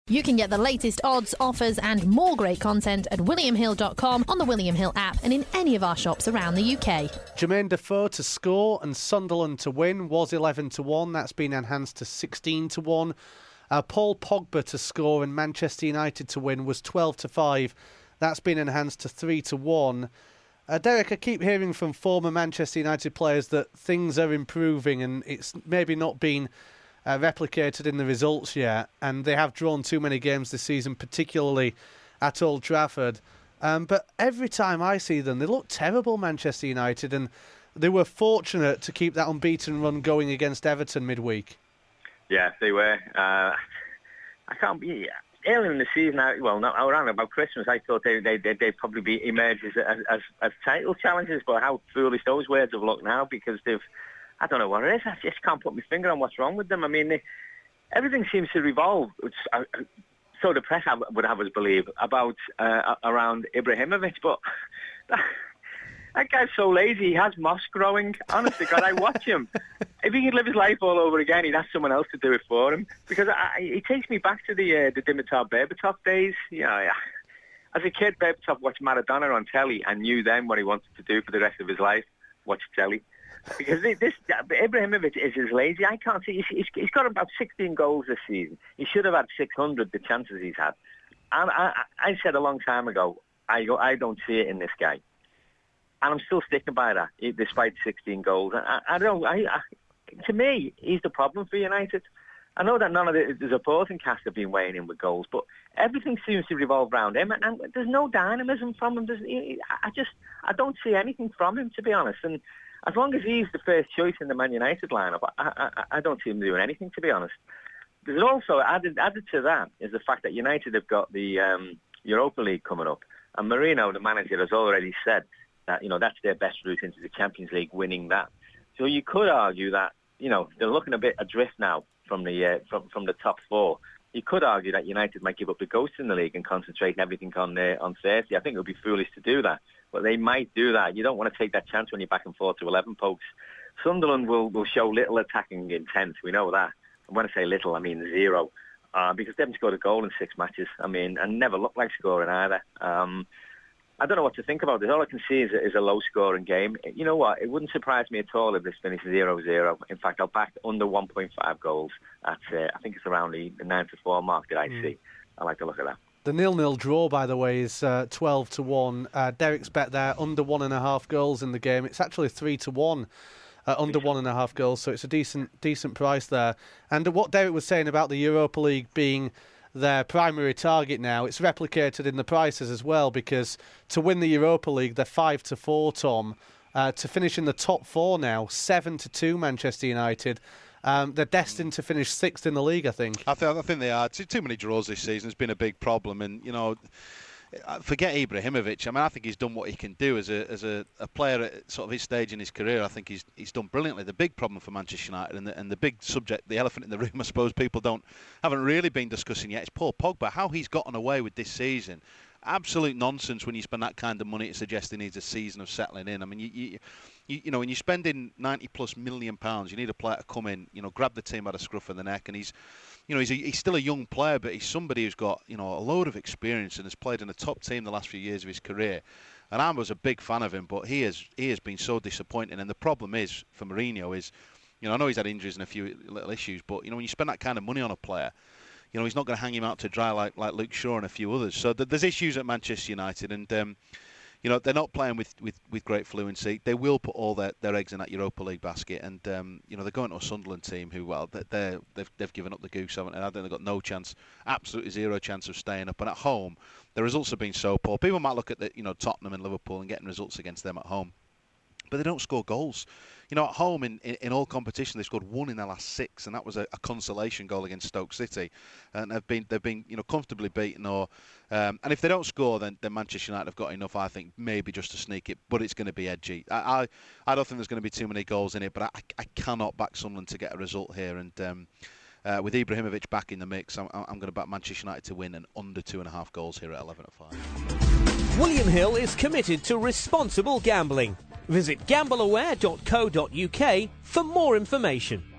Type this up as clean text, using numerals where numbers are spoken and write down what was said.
You can get the latest odds, offers and more great content at williamhill.com, on the William Hill app and in any of our shops around the UK. Jermaine Defoe to score and Sunderland to win was 11-1. That's been enhanced to 16-1. Paul Pogba to score and Manchester United to win was 12-5. That's been enhanced to 3-1. Derek, I keep hearing from former Manchester United players that things are improving and it's maybe not been replicated in the results yet, and they have drawn too many games this season, particularly at Old Trafford. But every time I see them, they look terrible, Manchester United, and they were fortunate to keep that unbeaten run going against Everton midweek. Yeah, they were. I can't be... Earlier in the season, around about Christmas, I thought they'd probably be emerged as title challengers, but how foolish those words have looked now, because I don't know what it is. I just can't put my finger on what's wrong with them. I mean, everything seems to revolve. So the press would have us believe about around Ibrahimovic, but that guy's so lazy. He has moss growing. Honestly, God, I watch him. If he could live his life all over again, he'd ask someone else to do it for him. Because he takes me back to the Dimitar Berbatov days. You know, as a kid, Berbatov watched Maradona on telly and knew then what he wanted to do for the rest of his life: watch telly. Because Ibrahimovic is as lazy. I can't see. He's got about 16 goals this season. He should have had 600, the chances he's had. And I said a long time ago, I don't see it in this guy. And I'm still sticking by that, despite 16 goals. To me, he's the problem for United. I know that none of the supporting cast have been weighing in with goals, but everything seems to revolve around him, and there's no dynamism from him. I don't see anything from him, to be honest. And as long as he's the first choice in the Man United lineup, I don't see him doing anything, to be honest. There's also, added to that, is the fact that United have got the Europa League coming up. And Mourinho, the manager, has already said that, that's their best route into the Champions League, winning that. So you could argue that, they're looking a bit adrift now from the top four. You could argue that United might give up the ghost in the league and concentrate everything on Thursday. I think it would be foolish to do that. But they might do that. You don't want to take that chance when you're back and forth to 11 pokes. Sunderland will show little attacking intent. We know that. And when I say little, I mean zero. Because they haven't scored a goal in 6 matches. And never looked like scoring either. I don't know what to think about this. All I can see is a low-scoring game. You know what? It wouldn't surprise me at all if this finished 0-0. In fact, I'll back under 1.5 goals. I think it's around the 9-4 mark that I see. I like to look at that. The 0-0 draw, by the way, is 12-1. Derek's bet there, under 1.5 goals in the game. It's actually 3-1, under 1.5 goals, so it's a decent price there. And what Derek was saying about the Europa League being their primary target now, it's replicated in the prices as well, because to win the Europa League, they're 5-4, Tom. To finish in the top 4 now, 7-2 Manchester United. They're destined to finish 6th in the league, I think. I think they are. Too many draws this season has been a big problem, and forget Ibrahimovic. I think he's done what he can do as a player at sort of his stage in his career. I think he's done brilliantly. The big problem for Manchester United and the big subject, the elephant in the room, I suppose people haven't really been discussing yet, is Paul Pogba. How he's gotten away with this season. Absolute nonsense when you spend that kind of money to suggest he needs a season of settling in. I mean, when you're spending £90+ million, you need a player to come in, grab the team by the scruff of the neck, and he's still a young player, but he's somebody who's got a load of experience and has played in a top team the last few years of his career. And I was a big fan of him, but he has been so disappointing. And the problem is for Mourinho is, I know he's had injuries and a few little issues, but when you spend that kind of money on a player, he's not going to hang him out to dry like Luke Shaw and a few others. So there's issues at Manchester United, and they're not playing with great fluency. They will put all their eggs in that Europa League basket, and they're going to a Sunderland team who, they've given up the goose, haven't they? I think they've got no chance, absolutely zero chance of staying up. And at home, the results have been so poor. People might look at Tottenham and Liverpool and getting results against them at home, but they don't score goals. At home in all competition, they've scored 1 in their last 6, and that was a consolation goal against Stoke City, and they've been comfortably beaten. And if they don't score, then Manchester United have got enough, I think, maybe just to sneak it, but it's going to be edgy. I don't think there's going to be too many goals in it, but I cannot back Sunderland to get a result here. And with Ibrahimovic back in the mix, I'm going to back Manchester United to win and under 2.5 goals here at 11-5. William Hill is committed to responsible gambling. Visit gambleaware.co.uk for more information.